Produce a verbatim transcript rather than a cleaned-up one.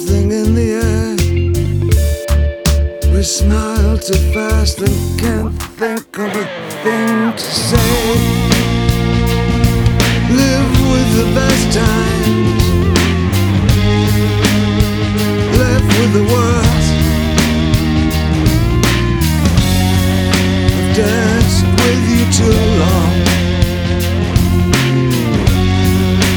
something in the air. We smile too fast and can't think of a thing to say. Live with the best times, left with the worst. I've danced with you too